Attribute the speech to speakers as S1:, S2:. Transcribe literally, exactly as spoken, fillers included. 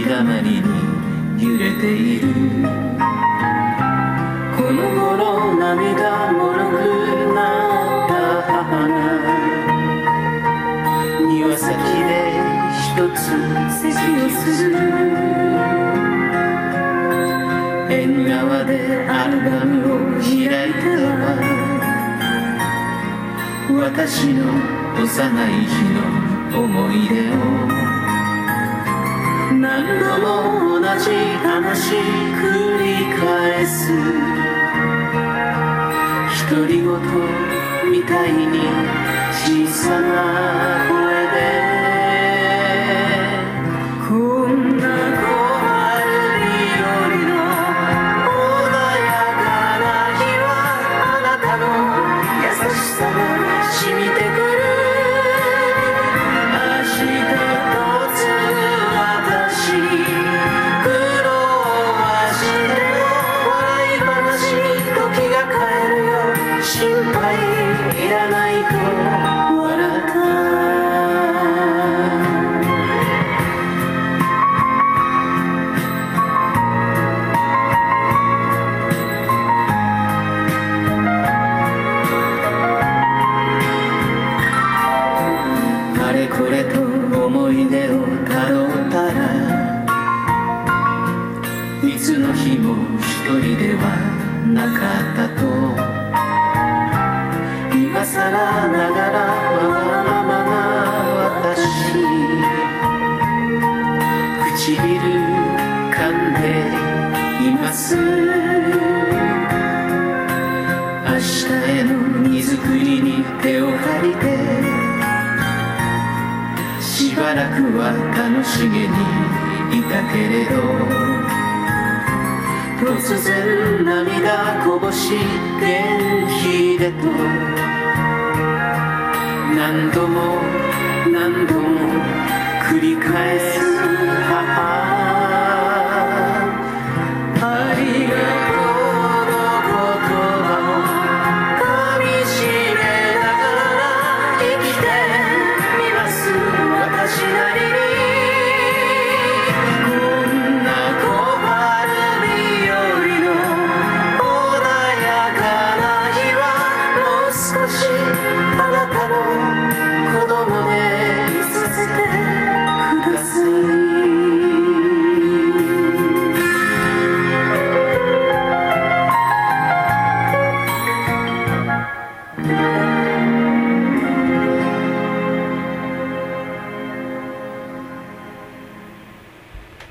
S1: だまりに揺れている。この頃涙もろくなった母が庭先で一つ咳をする。縁側でアルバムを開いては私の幼い日の思い出を何度も同じ話繰り返す。独り言みたいに小さな声でこんな小春日和の穏やかな日はあなたの優しさが染みてくる。明日とつ私苦労はして笑い話時が変えるよ。心配いらないと笑った。あれこれと思い出をたどったらいつの日も一人ではなかったと。今さらながらわがままな私唇噛んでいます。明日への荷造りに手を借りてしばらくは楽しげにいたけれど突然涙こぼし元気でと何度も何度も繰り返す。